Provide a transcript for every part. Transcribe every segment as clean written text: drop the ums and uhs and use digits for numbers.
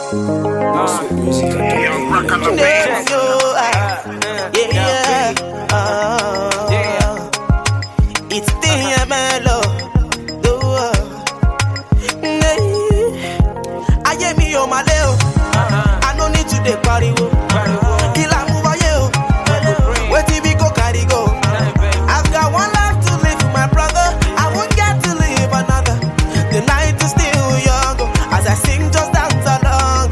Sweet music, Young rock on the beat. It's DMLO. Ayé mi ò máa lé o. I no need to dey pariwo. Kila move aye o. Wetin we go carry go? I've got one life to live with my brother. I won't get to live another. The night is still young. As I sing, just dance along.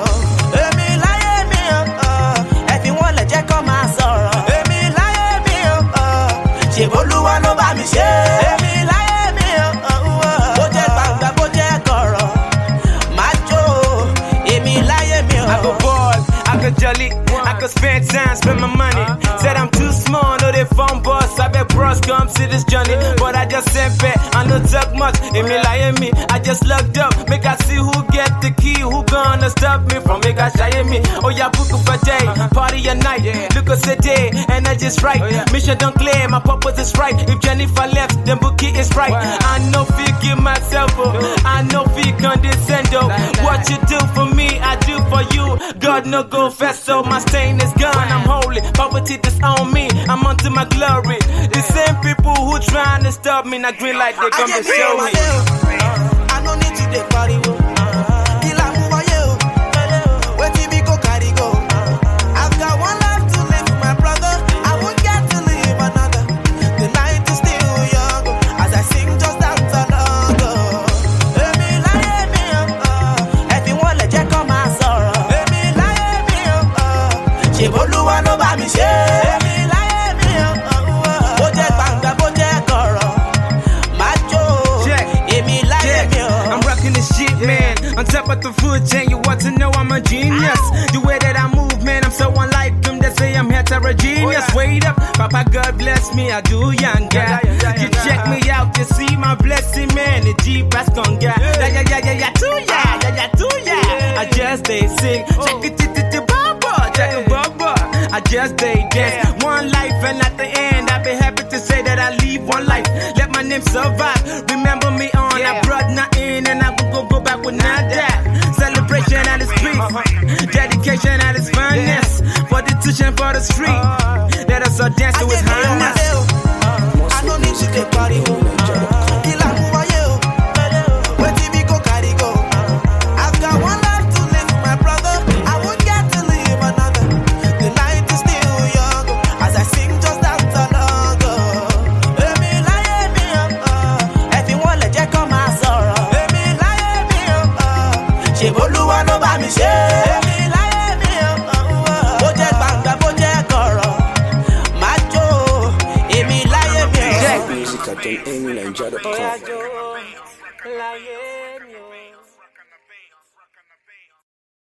Èmi láyé mi o. Everyone lè jẹ́ kó máa sọ̀rọ̀. Èmi láyé mi o. Ṣé Olúwa ló bá mi ṣe? Èmi láyé mi o. Bó jẹ́ gbangba, bó jẹ́ kọ̀rọ̀. Máa jó. Èmi láyé mi o. I go ball, I go jolly, I go spend time, spend my money. Said I'm too small, no they phone boss. I bet bros come see this journey, but I just sent back. I don't talk much, in me lying me. I just looked up, make I see who get the key, who gonna stop me from make I shy me. Oh yeah, book for day, party at night. Look at today, and I just right. Mission don't clear, my purpose is right. If Jennifer left, then Bookie is right. I know if you give myself up, I know if you condescend. What you do for me, I do for you. God no go fast, so my stain is gone. I'm holy, poverty disown me. I'm onto my glory. The same people who trying to stop me, not green like they come to show me. I no need to dey pariwo. Kila move aye o. Wetin we go carry go? I've got one life to live with my brother. I won't get to live another. The night is still young. As I sing, just dance along. Èmi láyé mi o. Everyone lè jẹ́ kó máa sọ̀rọ̀. Èmi láyé mi o. Ṣé Olúwa ló bá mi ṣe? Èmi láyé mi o. Bó jẹ́ gbangba, bó jẹ́ kọ̀rọ̀. Máa jó. Èmi láyé mi o. I'm rocking this shit, man. On top of the food chain, you want to know I'm a genius. The way that I move, man, I'm so unlike them. They say I'm heterogeneous. Wait up, Papa God bless me, I do young guy. You check me out, you see my blessing, man. The G-Bass gon' get. I just they sing. Check it, check it, baba. I just they dance. One life, and at the end, I'll be happy to say that I live one life. Let my name survive. Remember me on. I brought nothing, and I will go back with nada. Celebration at its peak, dedication at its finest. For the teaching for the street, let us all dance to His highness. I no need to dey pariwo. Kila move aye o. Wetin we go carry go? I've got one life to live with my brother. I won't get to live another. The night is still young. As I sing, just dance along. Èmi láyé mi o. Everyone lè jẹ́ kó máa sọ̀rọ̀. Èmi láyé mi o. Ṣé Olúwa ló bá mi ṣe? Èmi láyé mi o. Bó jẹ́ gbangba, bó jẹ́ kọ̀rọ̀. Máa jó. Èmi láyé mi o. music at Oya jo, láyé.